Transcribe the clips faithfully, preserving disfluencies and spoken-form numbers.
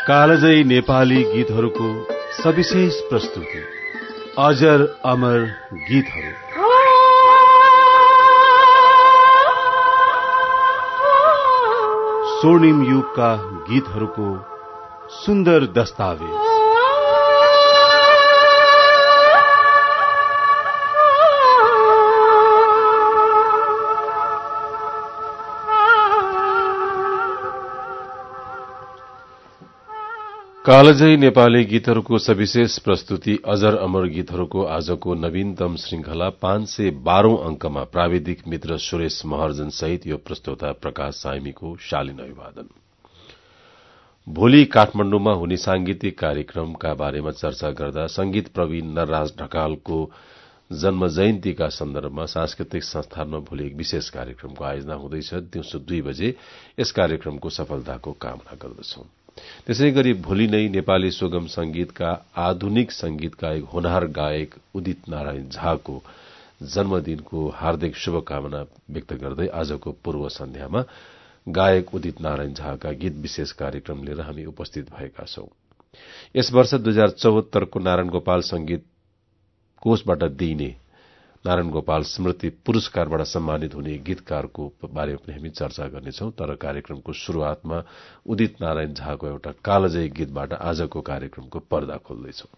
कालजयी नेपाली गीतहरूको सविशेष प्रस्तुति अजर अमर गीतहरू। स्वर्णिम युगका गीतहरूको सुन्दर दस्तावेज। कालजयी नेपाली गीतहरूको सविशेष प्रस्तुति अजर अमर गीतहरूको आजको नवीनतम श्रृंखला पाँच सय बाह्रौं अंकमा प्राविधिक मित्र सुरेश महर्जन सहित यो प्रस्तोता प्रकाश साइमीको शालीन अभिवादन। भोलि काठमाण्डुमा हुने सांगीतिक कार्यक्रमका बारेमा चर्चा गर्दा संगीत प्रवीण नरराज ढकालको जन्म जयन्तीका सन्दर्भमा सांस्कृतिक संस्थानमा भोलि एक विशेष कार्यक्रमको आयोजना हुँदैछ। दिउँसो दुई बजे यस कार्यक्रमको सफलताको कामना गर्दछौं। त्यसै गरी भोलि नै नेपाली सुगम संगीतका आधुनिक संगीतका एक होनहार गायक उदित नारायण झाको जन्मदिनको हार्दिक शुभकामना व्यक्त गर्दै आजको पूर्व सन्ध्यामा गायक उदित नारायण झाका गीत विशेष कार्यक्रम लिएर हामी उपस्थित भएका छौं। यस वर्ष दुई हजार चौहत्तरको नारायण गोपाल संगीत कोषबाट दिइने नारायण गोपाल स्मृति पुरस्कारबाट सम्मानित हुने गीतकारको बारेमा पनि हामी चर्चा गर्नेछौं। तर कार्यक्रमको शुरूआतमा उदित नारायण झाको एउटा कालजयी गीतबाट आजको कार्यक्रमको पर्दा खोल्दैछौं।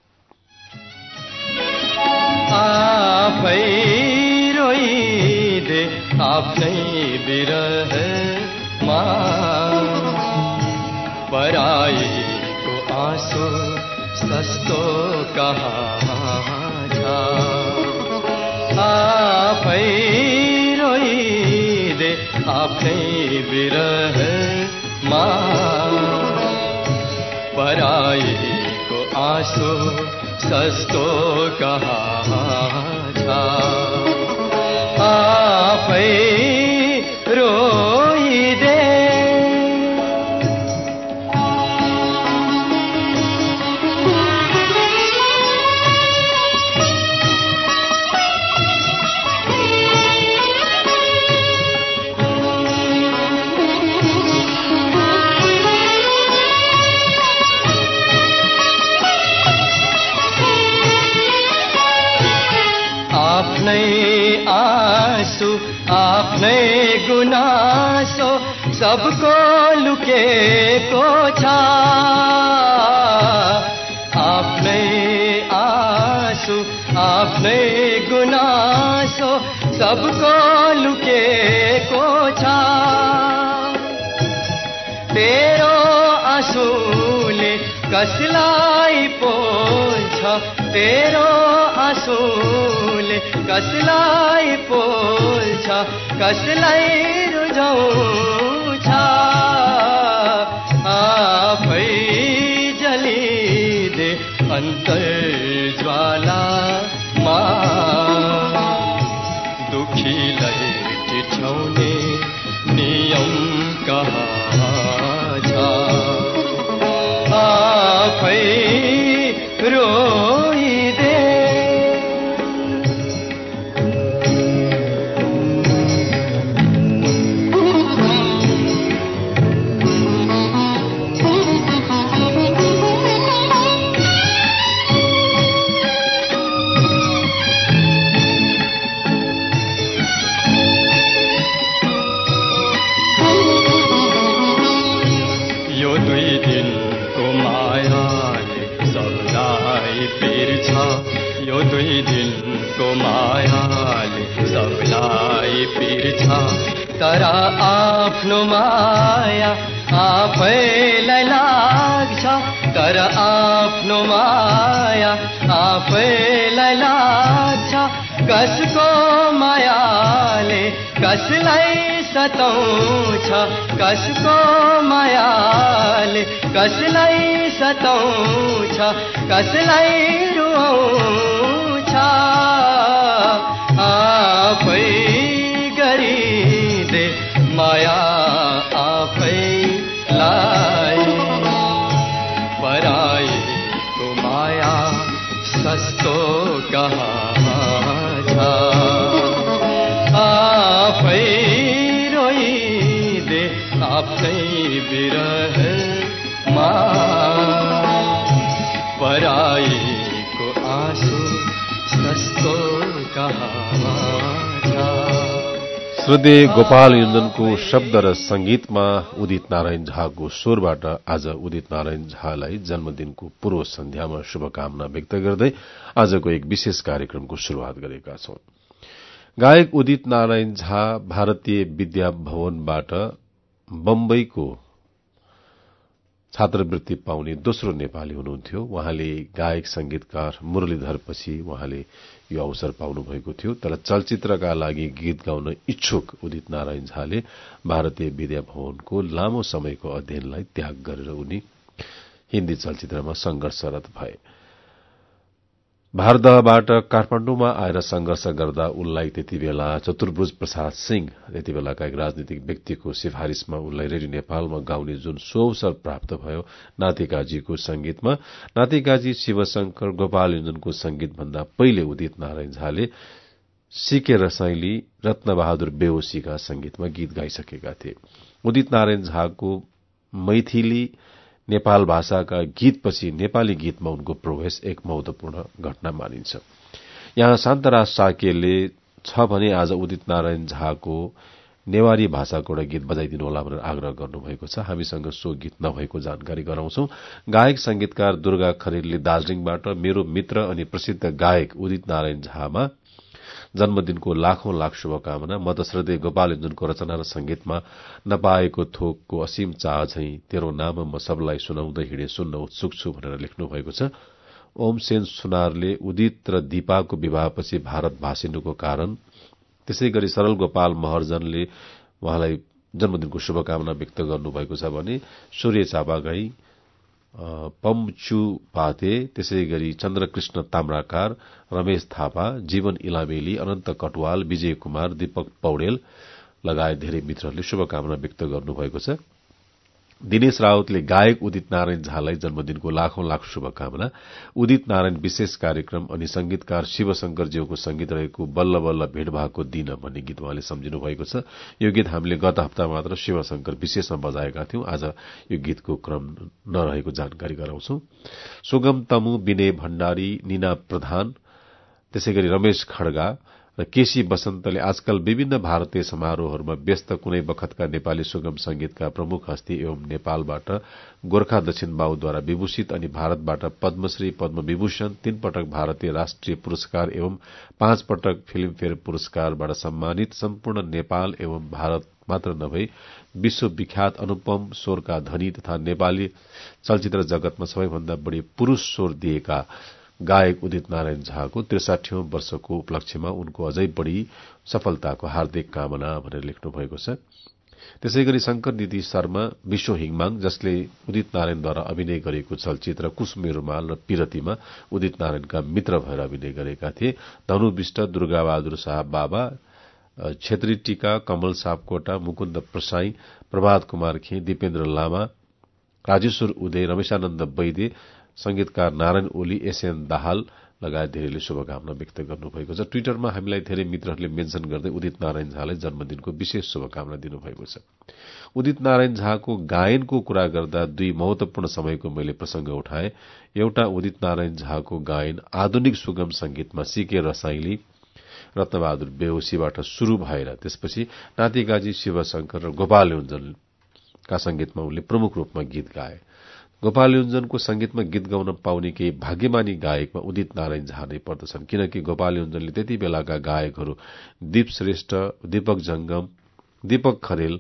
आफै रोइदे आफ्नै बिरहमा पराईको आँसु सस्तो कहाँ छ। आफै रोइदे आफ्नै बिरहमा पराईको आँसु सस्तो कहाँ छ। आफै रोइदे आफ्नै आँसु आफ्नै गुनासो सबको लुकेको छ। आफ्नै आँसु आफ्नै गुनासो सबको लुकेको छ। तेरो आँसुले कसलाई पोल्छ, तेरो आँसुले कसलाई पोल्छ, कसलाई रुझाउँछ। आफै जलिदे अन्तर्ज्वालामा दुखीलाई टिठाउने नियम कहाँ छ। आफै रोइदे यो दुई दिनको मायाले सबलाई पिर्छ। यो दुई दिनको मायाले सबलाई पिर्छ। तर आफ्नो माया आफैलाई लाग्छ। तर आफ्नो माया आफैलाई लाग्छ। कसको मायाले कसलाई सताउँछ, कसको मायाले कसलाई सताउँछ, कसलाई रुवाउँछ। आफै गरिदे माया आफैलाई, पराईको माया सस्तो कहाँ छ। आफै रोइदे आफ्नै बिरहमा पराईको आँसु सस्तो कहाँमा छ। श्रद्धेय गोपाल योञ्जनको शब्द र संगीतमा उदित नारायण झाको स्वरबाट आज उदित नारायण झालाई जन्मदिनको पूर्व सन्ध्यामा शुभकामना व्यक्त गर्दै आजको एक विशेष कार्यक्रमको शुरूआत गरेका छौं। गायक उदित नारायण झा भारतीय विद्या भवनबाट बम्बईको छात्रवृत्ति पाउने दोस्रो नेपाली हुनुहुन्थ्यो। उहाँले गायक संगीतकार मुरलीधरपछि उहाँले यो अवसर पाउनु भएको थियो। तर चलचित्रका लागि गीत गाउन इच्छुक उदित नारायण झाले भारतीय विद्या भवनको लामो समयको अध्ययनलाई त्याग गरेर उनी हिन्दी चलचित्रमा संघर्षरत भए। भारदहबाट काठमाण्डुमा आएर संघर्ष गर्दा उनलाई त्यति बेला चतुर्भुज प्रसाद सिंह त्यति बेलाका एक राजनीतिक व्यक्तिको सिफारिशमा उनलाई रेडियो नेपालमा गाउने जुन सुअवसर प्राप्त भयो नातिकाजीको संगीतमा, नातिकाजी शिवशंकर गोपाल योञ्जनको संगीत भन्दा पहिले उदित नारायण झाले सीके रसाइली रत्नबहादुर बेहोसीका संगीतमा गीत गाइसकेका थिए। उदित नारायण झाको मैथिली नेपाल भाषाका गीतपछि नेपाली गीतमा उनको प्रवेश एक महत्वपूर्ण घटना मानिन्छ। यहाँ शान्तराज साकेले छ भने आज उदित नारायण झाको नेवारी भाषाको एउटा गीत बजाइदिनु होला भनेर आग्रह गर्नुभएको छ। हामीसँग सो गीत नभएको जानकारी गराउँछौं। गायक संगीतकार दुर्गा खरेलले दार्जीलिङबाट मेरो मित्र अनि प्रसिद्ध गायक उदित नारायण झामा जन्मदिनको लाखौं लाख शुभकामना। म त श्रद्धेय गोपाल योञ्जनको रचना र संगीतमा नपाएको थोकको असीम चाह झैं तेरो नाम म सबलाई सुनाउँदै हिँडे सुन्न उत्सुक छु भनेर लेख्नु भएको छ। ओम सेन सुनारले उदित र दीपाको विवाहपछि भारत भाषिनुको कारण, त्यसै गरी सरल गोपाल महर्जनले उहाँलाई जन्मदिनको शुभकामना व्यक्त गर्नुभएको छ भने सूर्य चापागाई, पम्चु पाते, त्यसै गरी चन्द्रकृष्ण ताम्राकार, रमेश थापा, जीवन इलामेली, अनन्त कटवाल, विजय कुमार, दीपक पौडेल लगायत धेरै मित्रहरूले शुभकामना व्यक्त गर्नुभएको छ। दिनेश राउतले गायक उदित नारायण झालाई जन्मदिनको लाखौं लाख शुभकामना। उदित नारायण विशेष कार्यक्रम अनि संगीतकार शिवशंकरज्यूको संगीत रहेको बल्ल बल्ल भेट भएको दिन भन्ने गीत उहाँले सम्झिनु भएको छ। यो गीत हामीले गत हप्ता मात्र शिवशंकर विशेषमा बजाएका थियौं। आज यो गीतको क्रम नरहेको जानकारी गराउँछौं। सुगम तमु, विनय भण्डारी, निना प्रधान, त्यसै गरी रमेश खड्गा र केसी बसन्तले आजकल विभिन्न भारतीय समारोहहरूमा व्यस्त कुनै बखतका नेपाली सुगम संगीतका प्रमुख हस्ती एवं नेपालबाट गोर्खा दक्षिण बाहुद्वारा विभूषित अनि भारतबाट पद्मश्री, पद्म विभूषण, तीन पटक भारतीय राष्ट्रिय पुरस्कार एवं पाँच पटक फिल्मफेयर पुरस्कारबाट सम्मानित सम्पूर्ण नेपाल एवं भारत मात्र नभई विश्वविख्यात अनुपम स्वरका धनी तथा नेपाली चलचित्र जगतमा सबैभन्दा बढ़ी पुरूष स्वर दिएका गायक उदित नारायण झाको त्रिसाठीौं वर्षको उपलक्ष्यमा उनको अझै बढ़ी सफलताको हार्दिक कामना भनेर लेख्नु भएको छ। त्यसै गरी शंकर निधि शर्मा, विश्व हिङमाङ जसले उदित नारायणद्वारा अभिनय गरेको चलचित्र कुसुमे रुमाल र पिरतीमा उदित नारायणका मित्र भएर अभिनय गरेका थिए। धनु विष्ट, दुर्गाबहादुर शाह बाबा, छेत्री टीका, कमल सापकोटा, मुकुन्द प्रसाई, प्रभात कुमार खे, दिपेन्द्र लामा, राजेश्वर उदय, रमेशानन्द वैद्य, संगीतकार नारायण ओली, एसएन दाहाल लगायत धेरैले शुभकामना व्यक्त गर्नुभएको छ। ट्विटरमा हामीलाई धेरै मित्रहरूले मेन्सन गर्दै उदित नारायण झालाई जन्मदिनको विशेष शुभकामना दिनुभएको छ। उदित नारायण झाको गायनको कुरा गर्दा दुई महत्वपूर्ण समयको मैले प्रसंग उठाए। एउटा उदित नारायण झाको गायन आधुनिक सुगम संगीतमा सीके रसाइली, रत्नबहादुर बेहोसीबाट शुरू भएर त्यसपछि नातिगाजी शिवशंकर र गोपाल योञ्जनका संगीतमा उनले प्रमुख रूपमा गीत गाए। गोपाल योञ्जनको संगीतमा गीत गाउन पाउने केही भाग्यमानी गायकमा उदित नारायण झा नै पर्दछन्, किनकि गोपाल योञ्जनले त्यति बेलाका गायकहरू दीप श्रेष्ठ, दीपक जंगम, दीपक खरेल,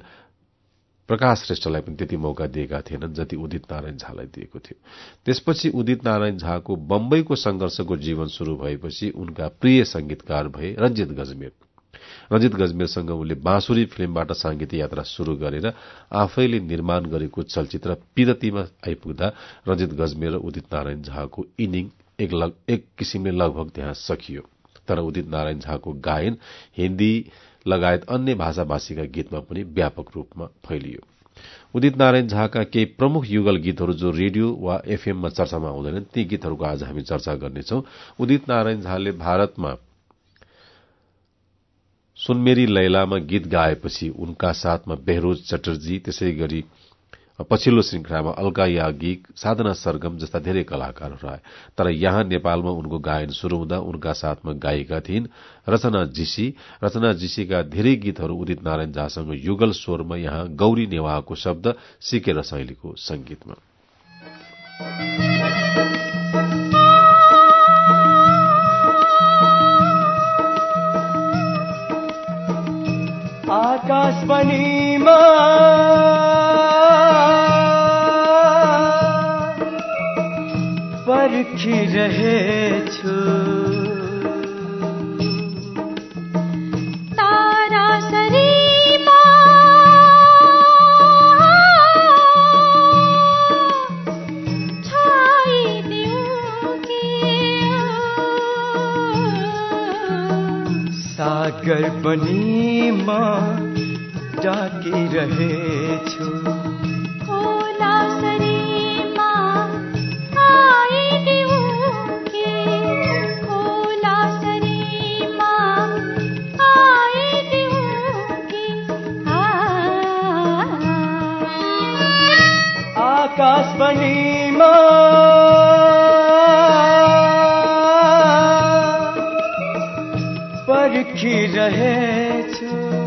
प्रकाश श्रेष्ठलाई पनि त्यति मौका दिएका थिएनन् जति उदित नारायण झालाई दिएको थियो। त्यसपछि उदित नारायण झाको बम्बईको संघर्षको जीवन शुरू भएपछि उनका प्रिय संगीतकार भए रञ्जित गजमेर। रञ्जित गजमेरसँग उनले बाँसुरी फिल्मबाट सांगीतिक यात्रा शुरू गरेर आफैले निर्माण गरेको चलचित्र पिरतीमा आइपुग्दा रञ्जित गजमेर र उदित नारायण झाको इनिङ एक, लग, एक किसिमले लगभग त्यहाँ सकियो। तर उदित नारायण झाको गायन हिन्दी लगायत अन्य भाषाभाषीका गीतमा पनि व्यापक रूपमा फैलियो। उदित नारायण झाका केही प्रमुख युगल गीतहरू जो रेडियो वा एफएममा चर्चामा आउँदैनन् ती गीतहरूको आज हामी चर्चा गर्नेछौं। उदित नारायण झाले भारतमा सुनमेरी लैलामा गीत गाएपछि उनका साथमा बेहरोज चटर्जी, त्यसै गरी पछिल्लो श्रृङ्खलामा अल्का याज्ञिक, साधना सरगम जस्ता धेरै कलाकारहरू आए। तर यहाँ नेपालमा उनको गायन शुरू हुँदा उनका साथमा गायिका थिइन् रचना जीसी। रचना जीसीका धेरै गीतहरू उदित नारायण झासँग युगल स्वरमा, यहाँ गौरी नेवाको शब्द, सिके रसाइलीको संगीतमा। आकाशवाणीमा पर्खिरहेछु तारा सरीमा छाइदिऊ कि सागर बनीमा डाकिरहेछु खोला सरीमा आइदिऊ कि खोला सरीमा आइदिऊ कि आकाशवाणीमा पर्खिरहेछु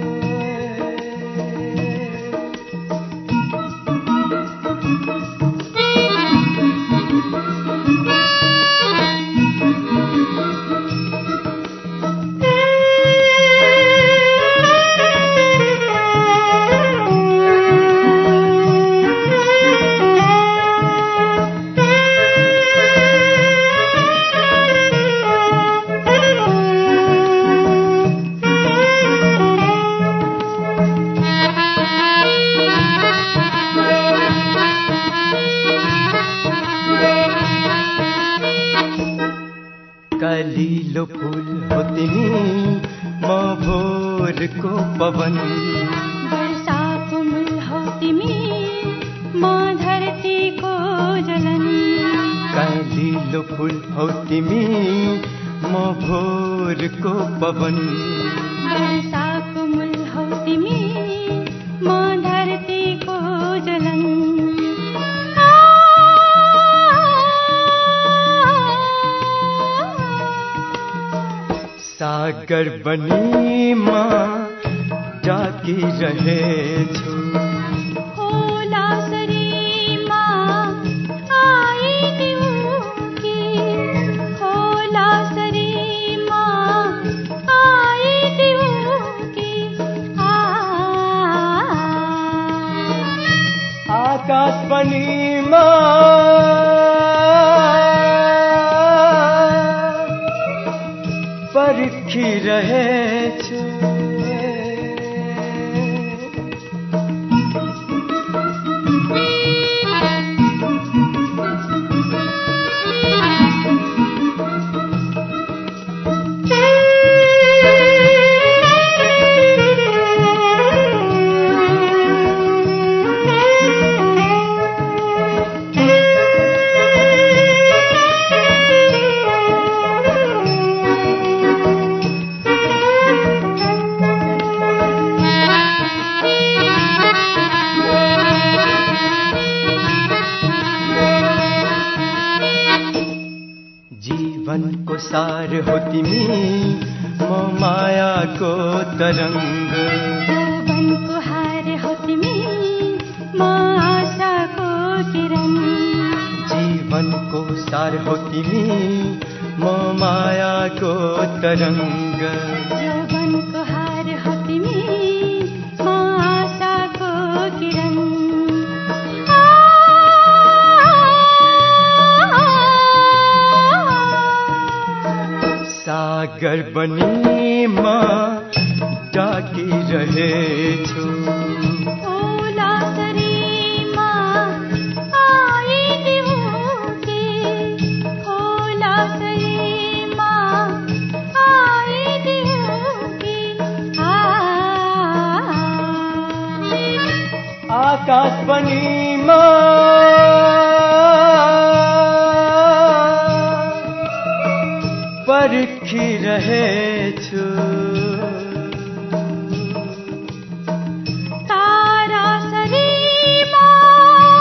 कलिलो फूल हो तिमी म भोरको पवन वर्षा कुमुल हो तिमी म धरतीको जलन कलिलो फूल हो तिमी म भोरको पवन वर्षा कुमुल हो तिमी म धरतीको जलन सागर बनीमा डाकिरहेछु खोला सरीमा आइदिऊ कि खोला सरीमा आइदिऊ कि आकाशवाणीमा पर्खिरहेछु जीवनको सार हो तिमी म मायाको तरङ्ग यौवनको हार हो तिमी म आशाको किरण जीवनको सार हो तिमी म मायाको तरङ्ग यौवनको हार हो तिमी म आशाको किरण सागर बनीमा डाकिरहेछु खोला सरीमा आइदिऊ कि खोला सरीमा आइदिऊ कि आकाशवाणीमा पर्खिरहेछु तारा सरीमा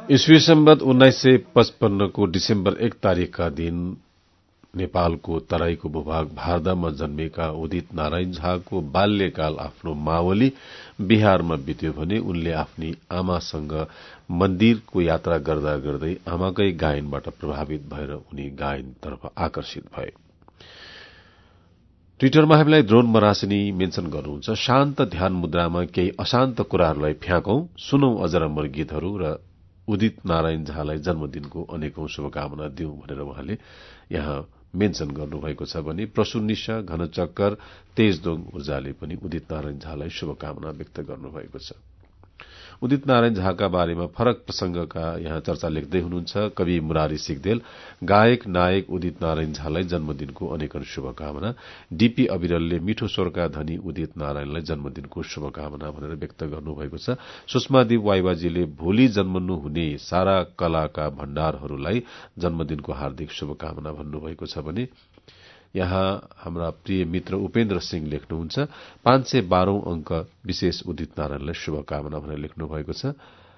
ईस्वी सम्वत उन्नाइस सय पचपन्नको डिसेम्बर एक तारिकका दिन नेपालको तराईको भूभाग भारदामा जन्मेका उदित नारायण झाको बाल्यकाल आफ्नो मावली बिहारमा बित्यो भने उनले आफ्नी आमासँग मन्दिरको यात्रा गर्दा गर्दै आमाकै गायनबाट प्रभावित भएर उनी गायनतर्फ आकर्षित भए। ट्विटरमा हामीलाई द्रोण मरासिनी मेन्सन गर्नुहुन्छ, शान्त ध्यान मुद्रामा केही अशान्त कुराहरूलाई फ्याँकौं, सुनौ अजर अमर गीतहरू र उदित नारायण झालाई जन्मदिनको अनेकौं शुभकामना दिउँ भनेर उहाँले यहाँ मेन्सन गर्नुभएको छ भने प्रसुनिशा घनचक्कर तेजदोङ ऊर्जाले पनि उदित नारायण झालाई शुभकामना व्यक्त गर्नुभएको छ। उदित नारायण झाका बारेमा फरक प्रसंगका यहाँ चर्चा लेख्दै हुनुहुन्छ कवि मुरारी सिगदेल, गायक नायक उदित नारायण झालाई जन्मदिनको अनेकन शुभकामना। डीपी अविरलले मिठो स्वरका धनी उदित नारायणलाई जन्मदिनको शुभकामना भनेर व्यक्त गर्नुभएको छ। सुषमादेव वाइबाजीले भोलि जन्मनु हुने सारा कलाका भण्डारहरूलाई जन्मदिनको हार्दिक शुभकामना भन्नुभएको छ भने यहाँ हाम्रा प्रिय मित्र उपेन्द्र सिंह लेख्नुहुन्छ, पाँच सय बाह्रौं अंक विशेष उदित नारायणलाई शुभकामना भनेर लेख्नुभएको छ।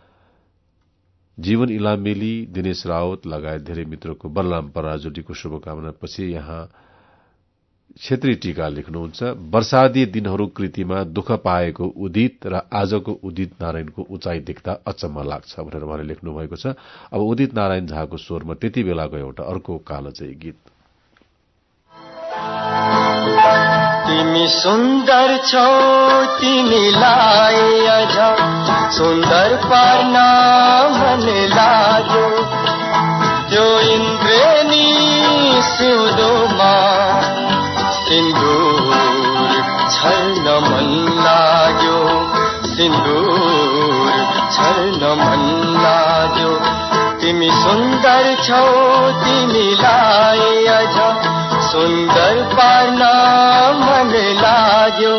जीवन इलामेली, दिनेश रावत लगायत धेरै मित्रको बलराम पराजुलीको शुभकामना पछि यहाँ क्षेत्री टीका लेख्नुहुन्छ, वर्षादी दिनहरू कृतिमा दुःख पाएको उदित र आजको उदित नारायणको उचाइ देख्दा अचम्म लाग्छ भनेर उहाँले लेख्नुभएको छ। अब उदित नारायण झाको स्वरमा त्यति बेलाको एउटा अर्को कालजयी गीत। तिमी सुन्दर छौ, तिमीलाई अझ सुन्दर पार्न मन लाग्यो, त्यो इन्द्रेणी सिउँदोमा सिन्दूर छर्न मन लाग्यो, सिन्दूर छर्न मन लाग्यो। तिमी सुन्दर छौ, तिमीलाई अझ सुन्दर पार्न मन लाग्यो।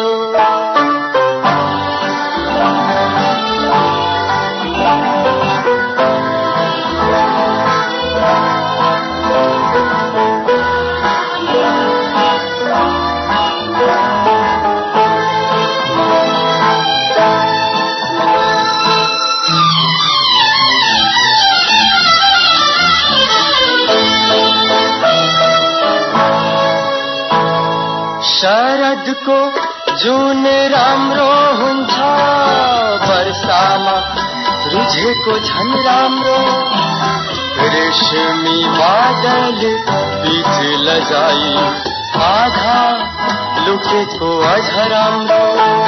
शरदको जुन राम्रो हुन्छ, वर्षामा रुझेको झन् राम्रो, रेशमी बादल बीच लजाई आधा लुकेको अझ राम्रो।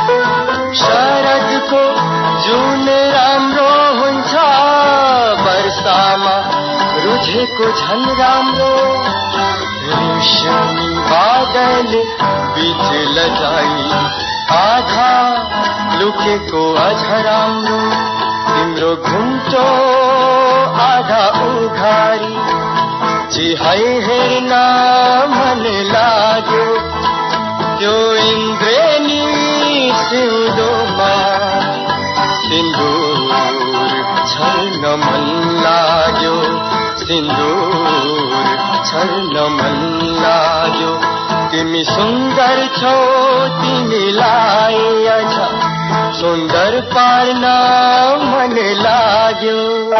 शरदको जुन राम्रो हुन्छ, वर्षामा रुझेको झन् राम्रो, रेशमी बादल बीच लजाई आधा लुकेको अझ राम्रो। तिम्रो घुम्टो आधा उघारी चिहाई हेर्न मन लाग्यो, त्यो इन्द्रेणी सिउँदोमा सिन्दूर छर्न मन लाग्यो, सिन्दूर छर्न मन लाग्यो। तिमी सुन्दर छौ, तिमीलाई अझ सुन्दर पार्न मन लाग्यो।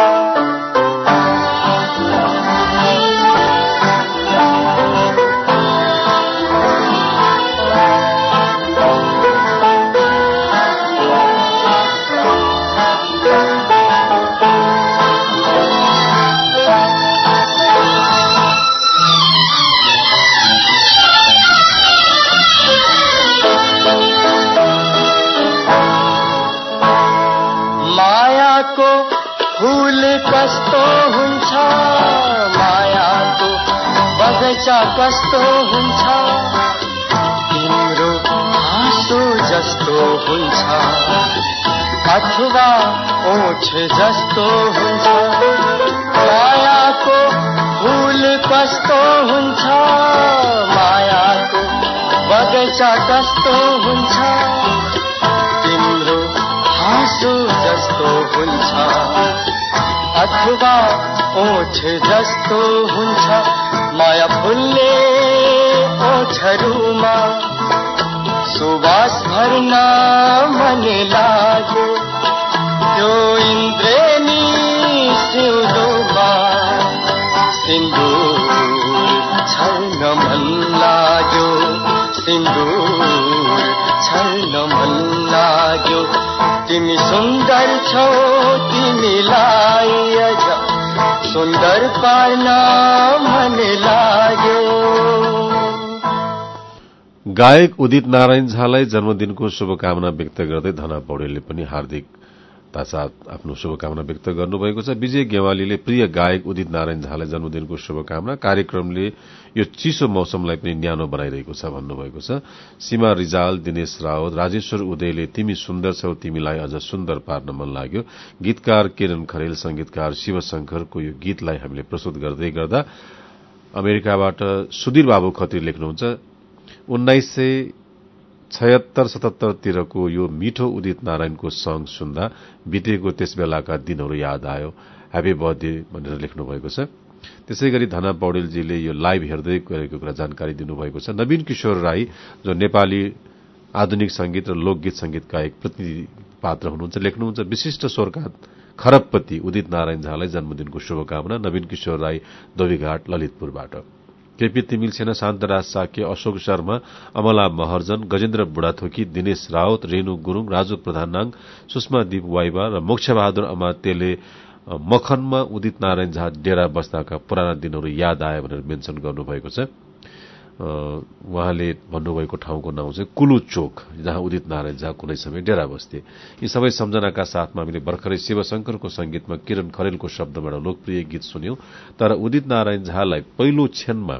फूल कस्तो हुन्छ, मायाको बगैँचा कस्तो हुन्छ, तिम्रो हाँसो जस्तो हुन्छ, अथवा ओठ जस्तो हुन्छ। मायाको फूल कस्तो हुन्छ, मायाको बगैँचा कस्तो हुन्छ, तिम्रो हाँसो जस्तो हुन्छ, अथवा ओठ जस्तो हुन्छ। माया फुल्ने ओठहरूमा सुवास भर्न मन लाग्यो, त्यो इन्द्रेणी सिन्दूर छल्न मन लाग्यो तिमी सुन्दर छौ तिमीलाई अझ सुन्दर पार्न मन लाग्यो। गायक उदित नारायण झालाई जन्मदिनको शुभकामना व्यक्त गर्दै धना पौडेलले पनि हार्दिक साथ आफ्नो शुभकामना व्यक्त गर्नुभएको छ। विजय गेवालीले प्रिय गायक उदित नारायण झालाई जन्मदिनको शुभकामना, कार्यक्रमले यो चिसो मौसमलाई पनि न्यानो बनाइरहेको छ भन्नुभएको छ। सीमा रिजाल, दिनेश रावत, राजेश्वर उदयले तिमी सुन्दर छौ तिमीलाई अझ सुन्दर पार्न मन लाग्यो। गीतकार किरण खरेल, संगीतकार शिवशंकरको यो गीतलाई हामीले प्रस्तुत गर्दै गर्दा अमेरिकाबाट सुधीर बाबु खत्री लेख्नुहुन्छ, उन्नाइस सय छयत्तर सतहत्तरतिरको यो मिठो उदित नारायणको सङ्ग सुन्दा बितेको त्यस बेलाका दिनहरू याद आयो, ह्यापी बर्थडे भनेर लेख्नु भएको छ। त्यसै गरी धना पौडेलजीले यो लाइभ हेर्दै गरेको कुरा जानकारी दिनुभएको छ। नवीन किशोर राई जो नेपाली आधुनिक संगीत र लोकगीत संगीत गायक प्रतिनिधि पात्र हुनुहुन्छ लेख्नुहुन्छ, विशिष्ट स्वरका खरबपति उदित नारायण झालाई जन्मदिनको शुभकामना। नवीन किशोर राई, दोबीघाट, ललितपुरबाट। केपी तिमिल सेना, शान्तराज साक्य, अशोक शर्मा, अमला महर्जन, गजेन्द्र बुढाथोकी, दिनेश रावत, रेणु गुरूङ, राजु प्रधानाङ, सुषमा दीप वाइबा र मोक्षबहादुर अमात्यले मखनमा उदित नारायण झा डेरा बस्दाका पुराना दिनहरू याद आए भनेर मेन्सन गर्नुभएको छ। उहाँले भन्नुभएको ठाउँको नाउँ चाहिँ कुलु चोक, जहाँ उदित नारायण झा कुनै समय डेरा बस्थे। यी सबै सम्झनाका साथमा हामीले भर्खरै शिवशंकरको संगीतमा किरण खरेलको शब्दमा एउटा लोकप्रिय गीत सुन्यौं। तर उदित नारायण झालाई पहिलो क्षणमा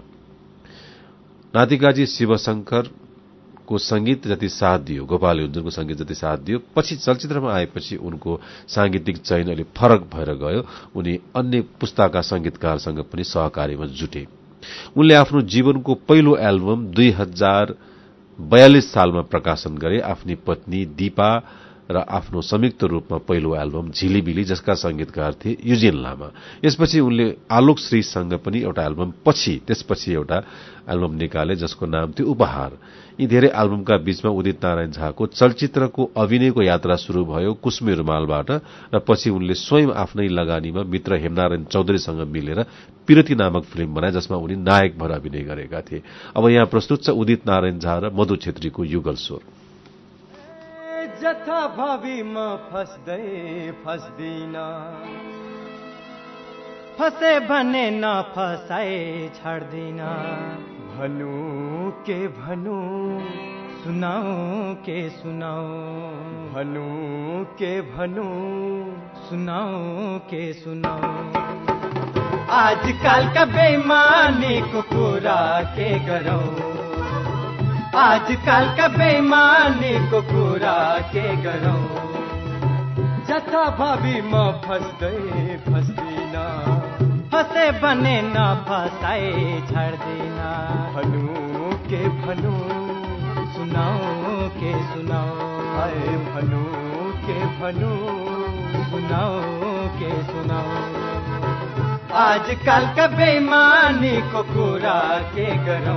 नातिकाजी शिवशंकरको संगीत जति साथ दियो, गोपाल युञ्जनको संगीत जति साथ दियो, पछि चलचित्रमा आएपछि उनको सांगीतिक चयन अलि फरक भएर गयो। उनी अन्य पुस्ताका संगीतकारसँग पनि सहकार्यमा जुटे। उनले आफ्नो जीवनको पहिलो एल्बम दुई हजार बयालिस सालमा प्रकाशन गरे। आफ्नी पत्नी दीपा र आफ्नो संयुक्त रूपमा पहिलो एल्बम झिलिबिली, जसका संगीतकार थिए युजिन लामा। यसपछि उनले आलोक श्रीसँग पनि एउटा एल्बम पछि त्यसपछि एउटा एल्बम निकाले जसको नाम थियो उपहार। यी धेरै एल्बमका बीचमा उदित नारायण झाको चलचित्रको अभिनयको यात्रा शुरू भयो कुस्मे रुमालबाट र पछि उनले स्वयं आफ्नै लगानीमा मित्र हेमनारायण चौधरीसँग मिलेर पिरती नामक फिल्म बनाए जसमा उनी नायक भएर अभिनय गरेका थिए। अब यहाँ प्रस्तुत छ उदित नारायण झा र मधु छेत्रीको युगल स्वर। जथा भावी म फस्दै फस्दिन, फसे भने न फसाए छाड्दिन, भनु के भनु सुनाऊ के सुनाऊ, भनु के भनु सुनाऊ के सुनाऊ। आजकल का बेईमानी को पूरा के गरौं, आजकल का बेईमानी को पूरा के गरौं। जथा भावी म फस्दै फस्दिन, फसे बने न फसाए छाड्दिन, भनु के भनु सुनाऊ के सुनाऊ, आए भनु के भनु सुनाऊ के सुनाऊ। आजकल का बेईमानी को पूरा के गरौं।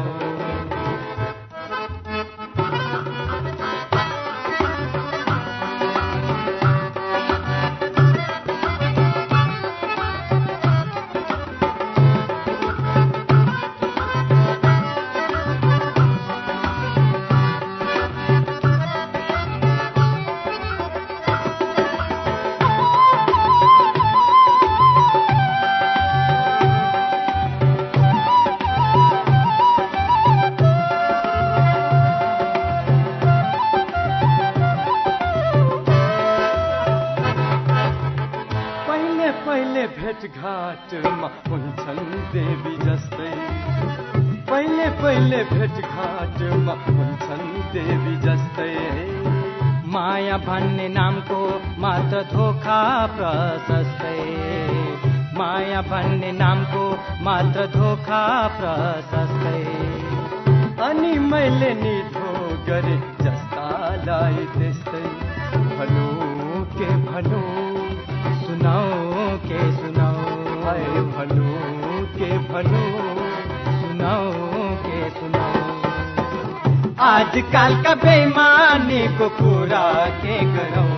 भेटघाटमा हुन्छन् देवी जस्तै, पहिले पहिले भेटघाटमा हुन्छन् देवी जस्तै। माया भन्ने नामको मात्र धोखा प्रशस्तै, माया भन्ने नामको मात्र धोखा प्रशस्तै। अनि मैले निधो गरे जस्तालाई त्यस्तै, भनु के भनु सुनाऊ के सुनाऊ, आए भनु के भनु सुनाऊ के सुनाऊ। आजकल का बेईमानी को पूरा के गरौं।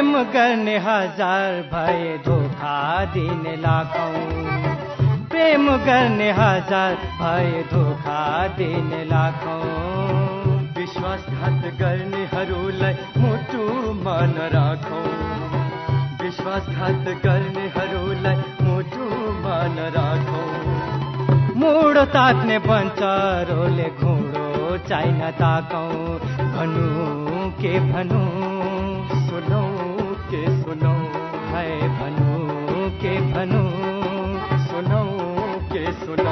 प्रेम गर्ने हजार भए धोखा दिने लाखौं प्रेम गर्ने हजार भए धोखा दिने लाखौं विश्वासघात गर्नेहरूलाई मुटुमा नराखौं विश्वासघात गर्नेहरूलाई मुटुमा नराखौं मुडो तात्ने बन्चरोले घुँडो चाहिँ नताकौं भनु के भनु सुनौ के सुनौ है भनु के भनु सुनौ के सुनौ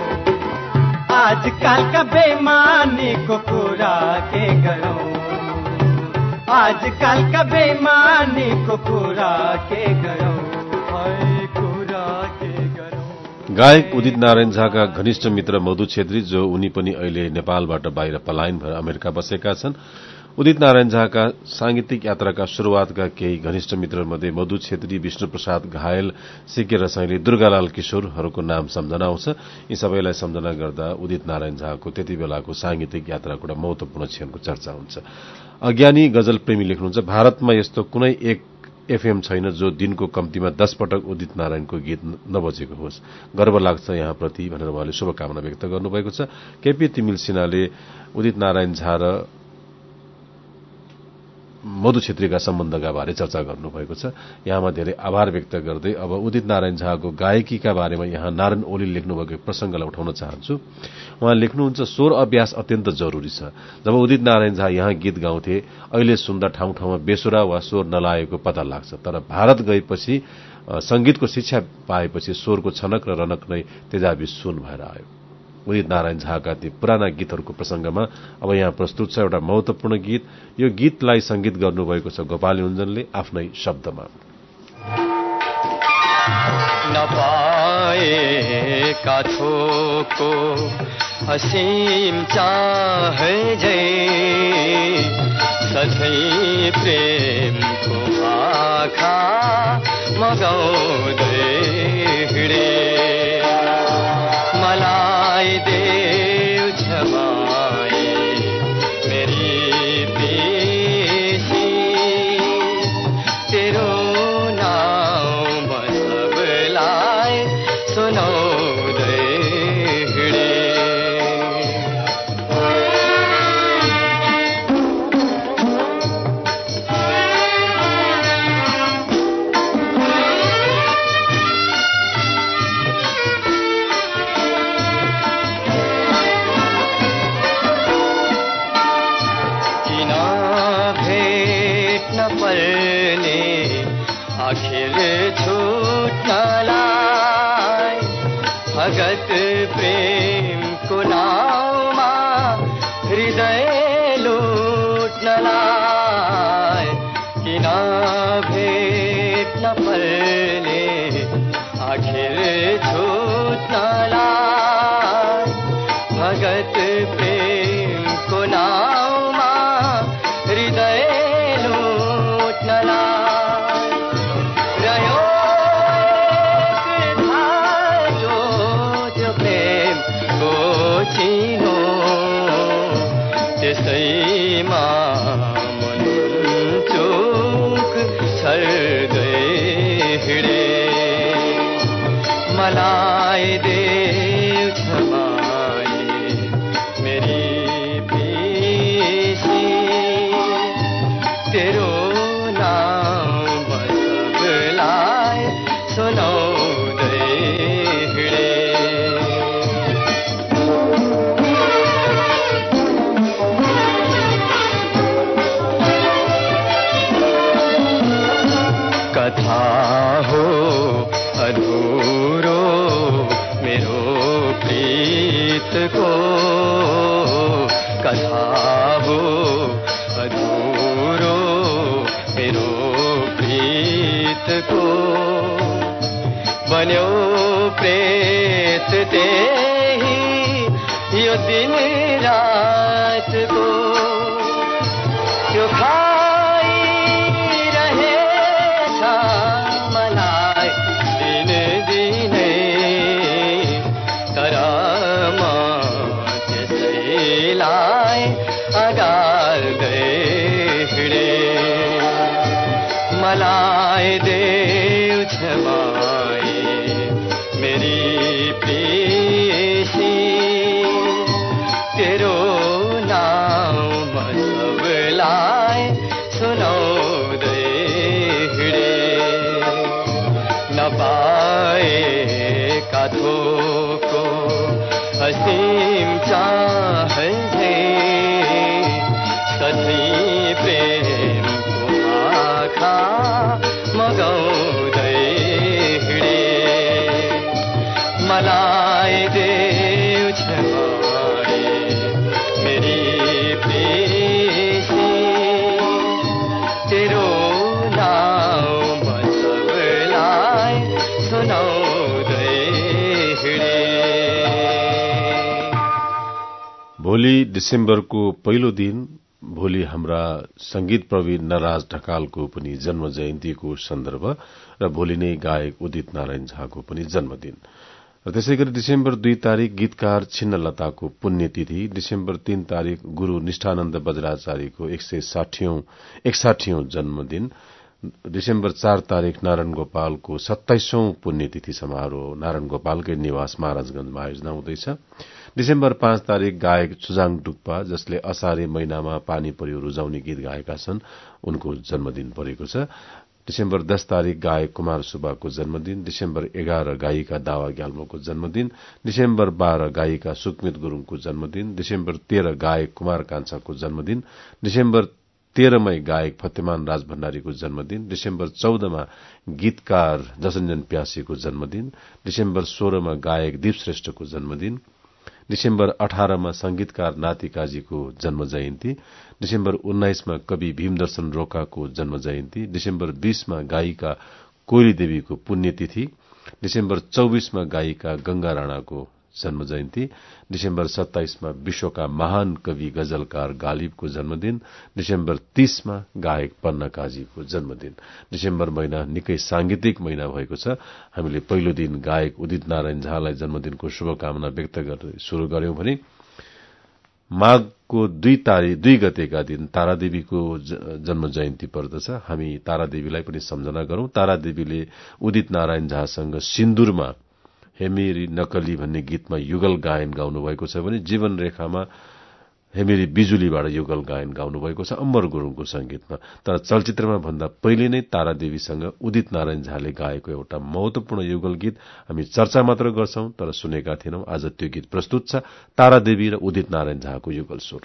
आजकलका बेमानीको कुरा के गरौं आजकलका बेमानीको कुरा के गरौं है कुरा के गरौं। गायक उदित नारायण झाका घनिष्ठ मित्र मधु छेत्री जो उनी पनि अहिले नेपालबाट बाहिर पलायन भएर अमेरिका बसेका छन्। उदित नारायण झाका सांगीतिक यात्राका शुरूआतका केही घनिष्ठ मित्रमध्ये मधु छेत्री, विष्णु प्रसाद घायल, सिके रसाइली, दुर्गालाल किशोरहरूको नाम सम्झना आउँछ। यी सबैलाई सम्झना गर्दा उदित नारायण झाको त्यति बेलाको सांगीतिक यात्राको एउटा महत्वपूर्ण क्षणको चर्चा हुन्छ। अज्ञानी गजल प्रेमी लेख्नुहुन्छ, भारतमा यस्तो कुनै एक एफएम छैन जो दिनको कम्तीमा दस पटक उदित नारायणको गीत नबजेको होस्। गर्व लाग्छ यहाँप्रति भनेर उहाँले शुभकामना व्यक्त गर्नुभएको छ। केपी तिमिल सिन्हाले उदित नारायण झा र मधु छेत्रीका सम्बन्धका बारे चर्चा गर्नुभएको छ। यहाँमा धेरै आभार व्यक्त गर्दै अब उदित नारायण झाको गायकीका बारेमा यहाँ नारायण ओली लेख्नुभएको प्रसंगलाई उठाउन चाहन्छु। उहाँ लेख्नुहुन्छ, स्वर अभ्यास अत्यन्त जरूरी छ। जब उदित नारायण झा यहाँ गीत गाउँथे अहिले सुन्दा ठाउँ ठाउँमा बेसुरा वा स्वर नलागेको पत्ता लाग्छ, तर भारत गएपछि संगीतको शिक्षा पाएपछि स्वरको छनक र रनक नै तेजाबी सुन भएर आयो। उदित नारायण झाका ती पुराना गीतहरूको प्रसंगमा अब यहाँ प्रस्तुत छ एउटा महत्वपूर्ण गीत। यो गीतलाई संगीत गर्नुभएको छ गोपाल युञ्जनले आफ्नै शब्दमा। नपाएका थोको असीम चाह जै सधैँ प्रेमको आँखा मगाउँदै हिँडे मलाई देऊ छमाई मेरी पेशी तेरो नाम सबलाई सुनाउँदै हिँडे आखिर छुट्नलाई भगत प्रेमको नाउँमा हृदय लुट्नलाई किन भेट्न पर्ने आखिर छुट्नलाई भगत प्रेमको नाउँमा हृदय लुट्नलाई त्यसैमा मन चोक छर्दै हिँडे मलाई देऊ छमाई मेरी पेशी तेरो नाम सबलाई सुनाउँदै हिँडे कथा हो अधूरो मेरो प्रीतको कथा हो अधूरो मेरो प्रीतको बन्यो प्रेत त्यही यो दिन रातको त्यो मलाई देऊ क्षमाए मेरी प्रेसी तेरो नाम सबलाई सुनाउँदै हिँडे नपाएका थोको असीम चाहन्छे सधैँ प्रेमको आँखा मगाउँदै हिँडे मलाई देऊ क्षमाए मेरी प्रेसी तेरो नाम सबलाई सुनाउँदै हिँडे। भोलि डिसेम्बरको पहिलो दिन भोलि हाम्रा संगीत प्रवीण नराज ढकालको पनि जन्म जयन्तीको सन्दर्भ र भोलि नै गायक उदित नारायण झाको पनि जन्मदिन र त्यसै गरी डिसेम्बर दुई तारिक गीतकार छिन्नलताको पुण्यतिथि, डिसेम्बर तीन तारिक गुरू निष्ठानन्द बज्राचार्यको एक सय साठीऔं एकसाठीऔं जन्मदिन, डिसेम्बर चार तारिक नारायण गोपालको सत्ताइसौं पुण्यतिथि समारोह नारायण गोपालकै निवास महाराजगंजमा आयोजना हुँदैछ। डिसेम्बर पाँच तारिक गायक छुजाङ डुक्पा जसले असारे महिनामा पानी पर्यो रुजाउने गीत गाएका छन् उनको जन्मदिन परेको छ। डिसेम्बर दस तारिक गायक कुमार सुब्बाको जन्मदिन, डिसेम्बर एघार गायिका दावा ग्याल्मोको जन्मदिन, डिसेम्बर बाह्र गायिका सुकमित गुरूङको जन्मदिन, डिसेम्बर तेह्र गायक कुमार कान्छाको जन्मदिन, डिसेम्बर तेह्र मई गायक फतेमान राज भण्डारीको जन्मदिन, डिसेम्बर चौधमा गीतकार जसञ्जन प्यासीको जन्मदिन, डिसेम्बर सोह्रमा गायक दीप श्रेष्ठको जन्मदिन, डिसेम्बर अठारमा संगीतकार नाति काजीको जन्म जयन्ती, डिसेम्बर उन्नाइसमा कवि भीमदर्शन रोकाको जन्म जयन्ती, डिसेम्बर बीसमा गायिका कोइली देवीको पुण्यतिथि, डिसेम्बर चौबीसमा गायिका गंगा राणाको जन्म जयन्ती, डिसेम्बर सत्ताइसमा विश्वका महान कवि गजलकार गालिबको जन्मदिन, डिसेम्बर तीसमा गायक पन्ना काजीको जन्मदिन। डिसेम्बर महिना निकै सांगीतिक महिना भएको छ। हामीले पहिलो दिन गायक उदित नारायण झालाई जन्मदिनको शुभकामना व्यक्त गर्दै शुरू गर्यौं भने माघको दुई तारिक दुई गतेका दिन तारादेवीको जन्म जयन्ती पर्दछ। हामी तारादेवीलाई पनि सम्झना गरौं। तारादेवीले उदित नारायण झासँग सिन्दुरमा हेमेरी नकली भन्ने गीतमा युगल गायन गाउनुभएको छ भने जीवन रेखामा हेमेरी बिजुलीबाट युगल गायन गाउनुभएको छ अम्बर गुरूङको संगीतमा। तर चलचित्रमा भन्दा पहिले नै तारादेवीसँग उदित नारायण झाले गाएको एउटा महत्वपूर्ण युगल गीत हामी चर्चा मात्र गर्छौं तर सुनेका थिएनौं। आज त्यो गीत प्रस्तुत छ, तारादेवी र उदित नारायण झाको युगल स्वर।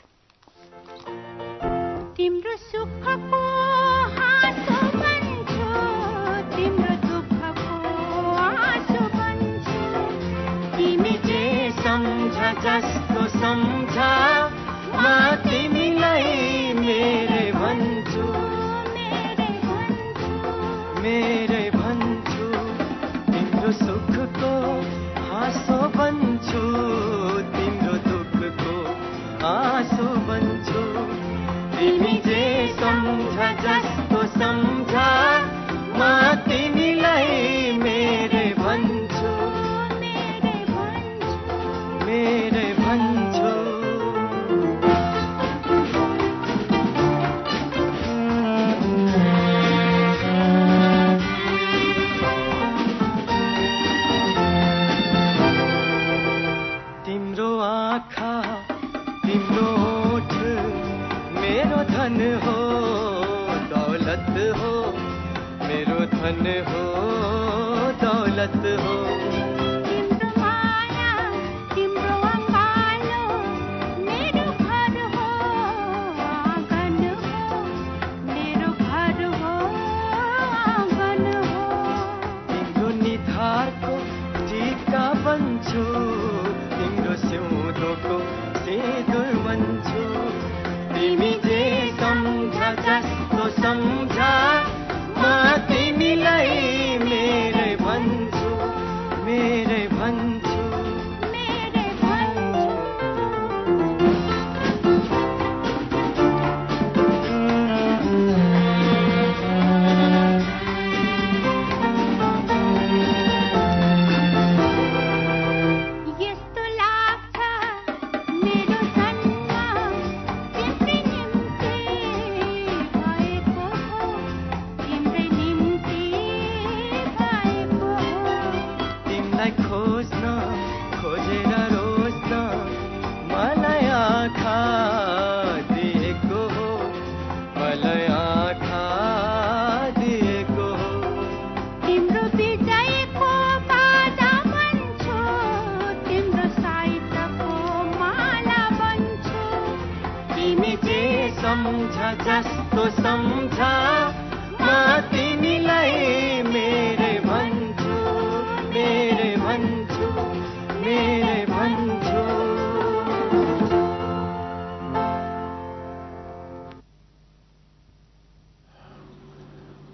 तिम्रो सुखको हाँसो बन्छु, तिम्रो दुःखको आँसु बन्छु, तिमी जे सम्झ जस्तो सम्झ म तिमीलाई मेरे भन्छु, मेरे भन्छु, मेरे भन्छु। तिम्रो सुखको हाँसो बन्छु, तिम्रो दुःखको आँसु बन्छु, तिमी जे सम्झ जस्तो सम्झ म तिमीलाई मेरे भन्छु, मेरे भन्छु, मेरे भन्छु। तिम्रो आँखा तिम्रो ओठ मेरो धन हो, दौलत हो, मेरो धन हो, दौलत हो। तिम्रो माया तिम्रो अङ्गालो मेरो घर हो, आँगन हो, मेरो घर हो, आँगन हो। तिम्रो निधारको टीका बन्छु, तिम्रो सिउँदोको सिँदुर बन्छु, तिमी जे सम्झ जस्तो सम्झ म तिमीलाई मेरे भन्छु,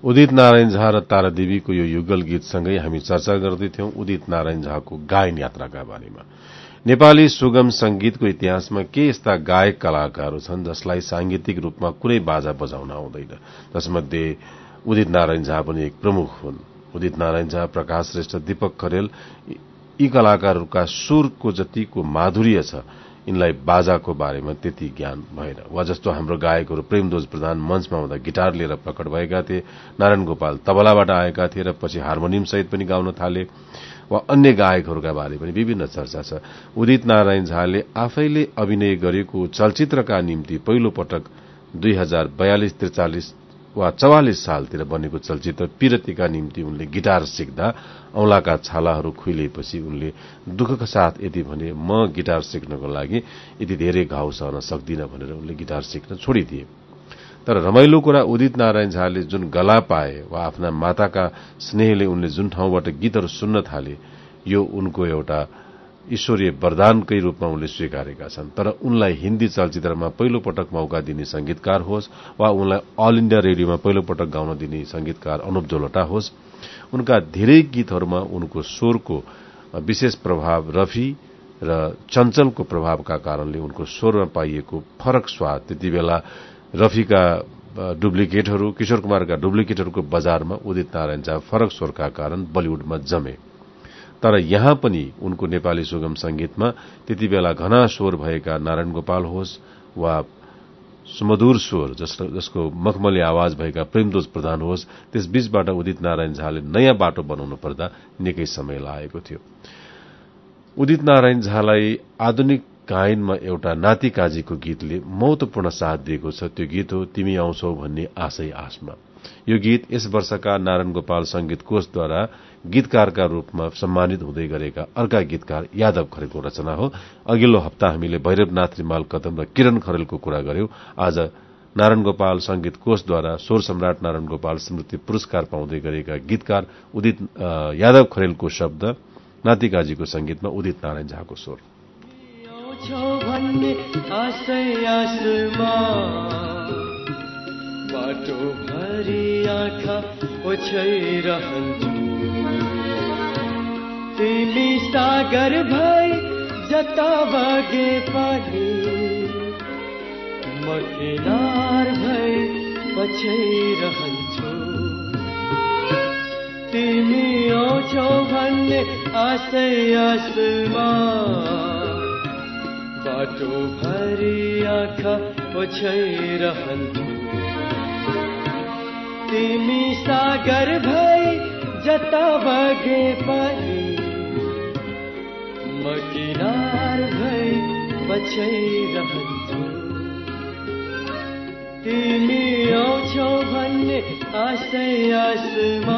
उदित नारायण झा र तारादेवीको यो युगल गीतसँगै हामी चर्चा गर्दैथ्यौं उदित नारायण झाको गायन यात्राका बारेमा। नेपाली सुगम संगीतको इतिहासमा के यस्ता गायक कलाकारहरू छन् जसलाई सांगीतिक रूपमा कुनै बाजा बजाउन आउँदैन, जसमध्ये उदित नारायण झा पनि एक प्रमुख हुन्। उदित नारायण झा, प्रकाश श्रेष्ठ, दीपक खरेल यी कलाकारहरूका सुरको जतिको माधुर्य छ, यिनलाई बाजाको बारेमा त्यति ज्ञान भएन। वा जस्तो हाम्रो गायकहरू प्रेमदोज प्रधान मञ्चमा हुँदा गिटार लिएर प्रकट भएका थिए, नारायण गोपाल तबलाबाट आएका थिए र पछि हार्मोनियम सहित पनि गाउन थाले, वा अन्य गायकहरूका बारे पनि विभिन्न चर्चा छ। उदित नारायण झाले आफैले अभिनय गरेको चलचित्रका निम्ति पहिलो पटक दुई हजार बयालिस त्रिचालिस वा चौवालिस सालतिर बनेको चलचित्र पिरतीका निम्ति उनले गिटार सिक्दा औंलाका छालाहरू खुइलेपछि उनले दुःखका साथ यति भने, म गिटार सिक्नको लागि यति धेरै घाउ सहन सक्दिन भनेर उनले गिटार सिक्न छोडिदिए। तर रमाइलो कुरा, उदित नारायण झाले जुन गला पाए वा आफ्ना माताका स्नेहले उनले जुन ठाउँबाट गीतहरू सुन्न थाले, यो उनको एउटा ईश्वरीय वरदानकै रूपमा उनले स्वीकारेका छन्। तर उनलाई हिन्दी चलचित्रमा पहिलो पटक मौका दिने संगीतकार होस् वा उनलाई अल इण्डिया रेडियोमा पहिलो पटक गाउन दिने संगीतकार अनुप जोलटा होस्, उनका धेरै गीतहरूमा उनको स्वरको विशेष प्रभाव रफी र चञ्चलको प्रभावका कारणले उनको स्वरमा पाइएको फरक स्वाद त्यति बेला रफीका डुप्लिकेटहरू, किशोर कुमारका डुप्लिकेटहरूको बजारमा उदित नारायण झा फरक स्वरका कारण बलिउडमा जमे। तर यहाँ पनि उनको नेपाली सुगम संगीतमा त्यति बेला घना स्वर भएका नारायण गोपाल होस् वा सुमधुर स्वर जसको मखमली आवाज भएका प्रेमदोज प्रधान होस्, त्यस बीचबाट उदित नारायण झाले नयाँ बाटो बनाउनु पर्दा निकै समय लागेको थियो। उदित नारायण झालाई आधुनिक गायनमा एउटा नाति काजीको गीतले महत्वपूर्ण साथ दिएको छ। त्यो गीत हो तिमी आउँछौ भन्ने आशै आशमा। यो गीत यस वर्षका नारायण गोपाल संगीत कोषद्वारा गीतकारका रूपमा सम्मानित हुँदै गरेका अर्का गीतकार यादव खरेलको रचना हो। अघिल्लो हप्ता हामीले भैरवनाथ रिमाल कदम र किरण खरेलको कुरा गर्यौं। आज नारायण गोपाल संगीत कोषद्वारा स्वर सम्राट नारायण गोपाल स्मृति पुरस्कार पाउँदै गरेका गीतकार उदित यादव खरेलको शब्द, नाति काजीको संगीतमा उदित नारायण झाको स्वर। बाटो भरि आँखा ओछ्याइरहन्छु, तिमी सागर भई जता बगे पनि म किनार भई पछ्याइरहन्छु। तिमी आउँछौ भन्ने आशै आशमा, बाटो भरि आँखा ओछ्याइरहन्छु। तिमी सागर भई जता बगे पनि म किनार भई पछ्याइरहन्छु। तिमी आउँछौ भन्ने आशै आशमा।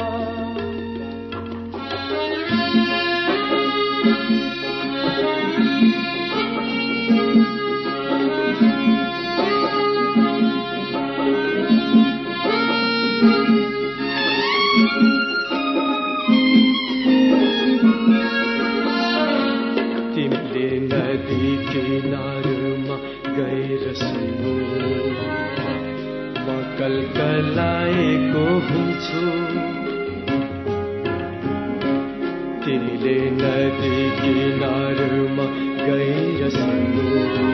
तिमीले नदी किनारमा गएर सुन्नु, म कलकलाएको हुन्छु। तिमीले नदी किनारमा गएर सुन्नु,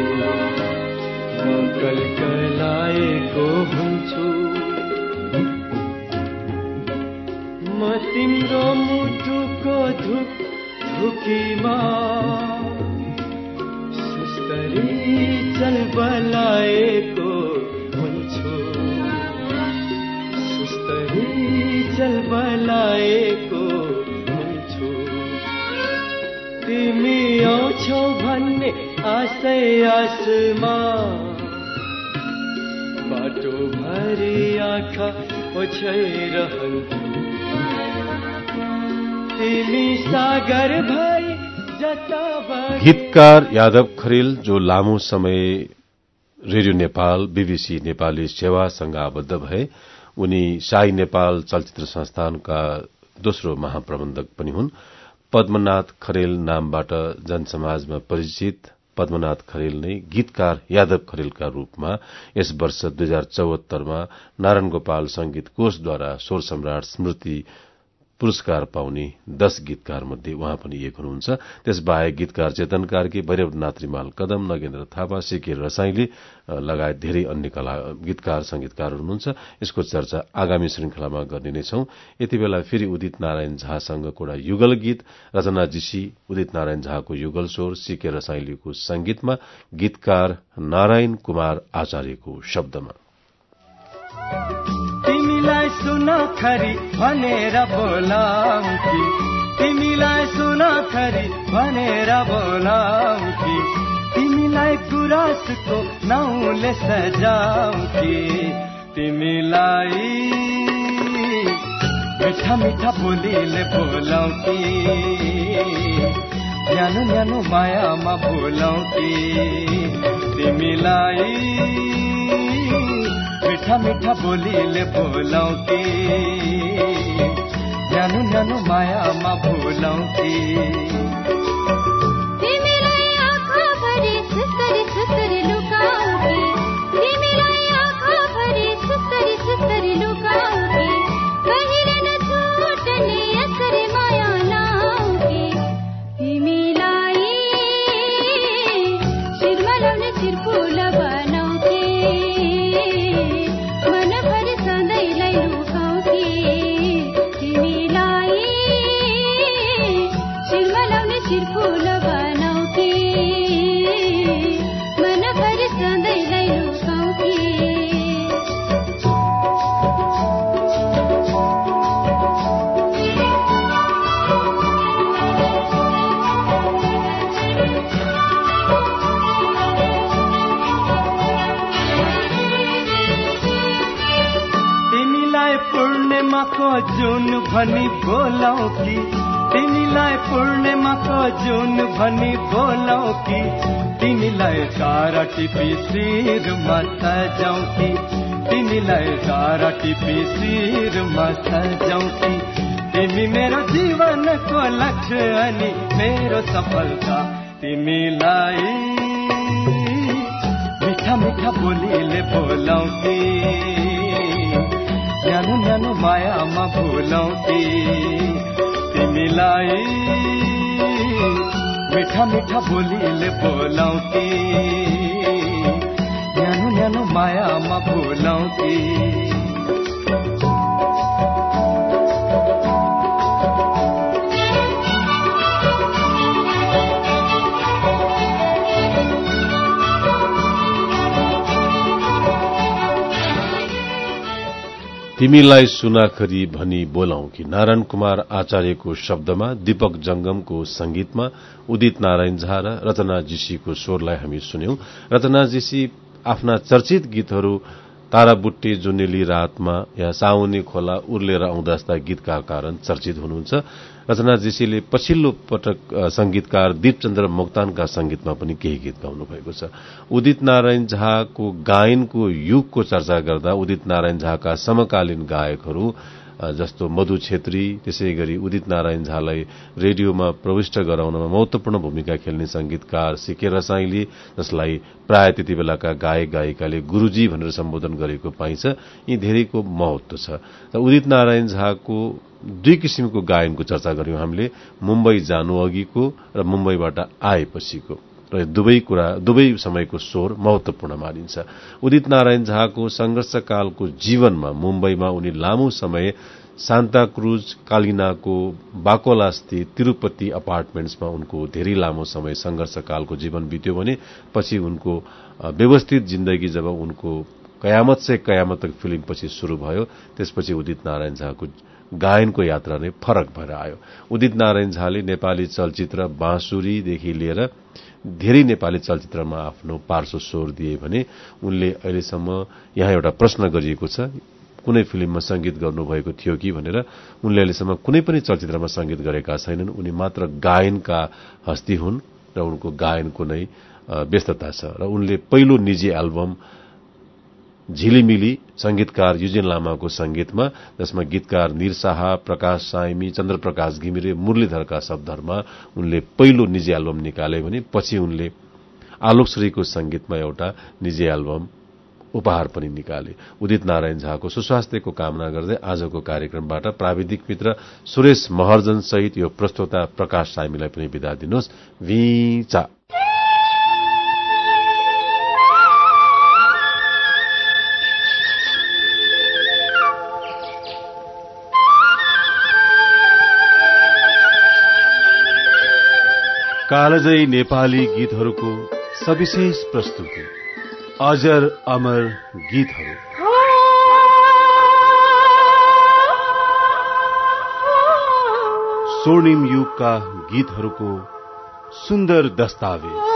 म कलकलाएको हुन्छु। म तिम्रो मुटुको धुक धुकीमा सुस्तरी चलबलाएको हुन्छु। सुस्तरी चलबलाएको हुन्छु। तिमी आउँछौ भन्ने आशै आशमा, बाटो भरि आँखा ओछ्याइरहन्छु। तिमी सागर भई जता बगे। गीतकार यादव खरेल जो लामो समय रेडियो नेपाल, बीबीसी नेपाली सेवासँग आबद्ध भए, उनी शाही नेपाल चलचित्र संस्थानका दोस्रो महाप्रबन्धक पनि हुन्। पद्मनाथ खरेल नामबाट जनसमाजमा परिचित पद्मनाथ खरेल नै गीतकार यादव खरेलका रूपमा यस वर्ष दुई हजार चौहत्तरमा नारायण गोपाल संगीत कोषद्वारा स्वर सम्राट स्मृति पुरस्कार पाउने दश गीतकार मध्ये उहाँ पनि एक हुनुहुन्छ। त्यसबाहेक गीतकार चेतन कार्की, भैरवनाथ रिमाल कदम, नगेन्द्र थापा, सिके रसाइली लगायत धेरै अन्य कला गीतकार संगीतकारहरू हुनुहुन्छ। यसको चर्चा आगामी श्रृंखलामा गर्ने नै छौं। यति बेला फेरि उदित नारायण झासँगको एउटा युगल गीत, रचना जीसी, उदित नारायण झाको युगल स्वर, सिके रसाइलीको संगीतमा, गीतकार नारायण कुमार आचार्यको शब्दमा। तिमीलाई सुन खरी भनेर बोलाऊ कि, तिमीलाई सुन खरी भनेर बोलाऊ कि, तिमीलाई गुराँसको नाउँले सजाऊ कि, तिमीलाई मिठा मिठा बोलीले बोलाऊ कि, न्यानो न्यानो मायामा बोलाऊ कि, तिमीलाई मिठा मिठा बोलीले बोलाऊ कि, न्यानो न्यानो मायामा बोलाऊ कि, तिमीलाई आँखाभरि सुस्तरी सुस्तरी लुकाऊ कि, तिमीलाई आँखाभरि सुस्तरी सुस्तरी लुकाऊ कि, कहिले नछुट्ने यसरी माया लाऊ कि, तिमीलाई शिरमा लाउने शिरफुल बनाऊ कि, मनभरि सधैँलाई लुकाऊ कि, तिमीलाई शिरमा लाउने शिरफुल बनाऊ कि, मनभरि सधैँलाई लुकाऊ कि। तिमीलाई पूर्णिमाको जुन भनी बोलाऊ कि, तिमीलाई पूर्णिमाको जुन भनी बोलाऊ कि, तिमीलाई तारा टिपी शिरमा सजाऊ कि, तिमीलाई तारा टिपी शिरमा सजाऊ कि, तिमी मेरो जीवनको लक्ष्य अनि मेरो सफलता, तिमीलाई मिठा मिठा बोलीले बोलाऊ कि, न्यानो न्यानो मायामा बोलाऊ कि, तिमीलाई मिठा मिठा बोलीले बोलाऊ कि, न्यानो न्यानो मायामा बोलाऊ कि। तिमीलाई सुनाखरी भनी बोलाऊ कि, नारायण कुमार आचार्यको शब्दमा, दीपक जंगमको संगीतमा, उदित नारायण झा र रचना जीसीको स्वरलाई हामी सुन्यौं। रचना जीसी आफ्ना चर्चित गीतहरू ताराबुट्टे जुनेली रातमा या साउनी खोला उर्लेर आउँदा जस्ता गीतका कारण चर्चित हुनुहुन्छ। रचना जीसीले पछिल्लो पटक संगीतकार दीपचन्द्र मोक्तानका संगीतमा पनि केही गीत गाउनु भएको छ। उदित नारायण झाको गायनको युगको चर्चा गर्दा उदित नारायण झाका समकालीन गायकहरू जस्तो मधु छेत्री, त्यसै गरी उदित नारायण झालाई रेडियोमा प्रविष्ट गराउनमा महत्वपूर्ण भूमिका खेल्ने संगीतकार सिके रसाइली, जसलाई प्राय त्यति बेलाका गायक गायिकाले गुरूजी भनेर सम्बोधन गरेको पाइन्छ, यी धेरैको महत्व छ। उदित नारायण झाको दुई किसिमको गायनको चर्चा गर्यौं हामीले, मुम्बई जानु अघिको र मुम्बईबाट आएपछिको, र दुवै कुरा दुवै समयको स्वर महत्वपूर्ण मानिन्छ। उदित नारायण झाको संघर्षकालको जीवनमा मुम्बईमा उनी लामो समय सान्ताक्रुज कालिनाको बाकोलास्थित तिरूपति अपार्टमेन्ट्समा उनको धेरै लामो समय संघर्षकालको जीवन बित्यो भने पछि उनको व्यवस्थित जिन्दगी जब उनको कयामत से कयामत तक फिल्म पछि शुरू भयो, त्यसपछि उदित नारायण झाको गायनको यात्रा नै फरक भएर आयो। उदित नारायण झाले नेपाली चलचित्र बाँसुरीदेखि लिएर धेरै नेपाली चलचित्रमा आफ्नो पार्श्व स्वर दिए भने उनले अहिलेसम्म यहाँ एउटा प्रश्न गरिएको छ, कुनै फिल्ममा संगीत गर्नुभएको थियो कि भनेर। उनले अहिलेसम्म कुनै पनि चलचित्रमा संगीत गरेका छैनन्। उनी मात्र गायनका हस्ती हुन् र उनको गायनको नै व्यस्तता छ। र उनले पहिलो निजी एल्बम झिलिमिली संगीतकार युजेन लामाको संगीतमा, जसमा गीतकार निर शाह, प्रकाश साइमी, चन्द्रप्रकाश घिमिरे, मुरलीधरका शब्दहरूमा उनले पहिलो निजी एल्बम निकाले भने पछि उनले आलोकश्रीको संगीतमा एउटा निजी एल्बम उपहार पनि निकाले। उदित नारायण झाको सुस्वास्थ्यको कामना गर्दै आजको कार्यक्रमबाट प्राविधिक मित्र सुरेश महर्जन सहित यो प्रस्तोता प्रकाश सामीलाई पनि बिदा दिनुहोस्। वीचा कालजयी नेपाली गीतहरूको सविशेष प्रस्तुति अजर अमर गीतहरू। स्वर्णिम युगका गीतहरूको सुन्दर दस्तावेज।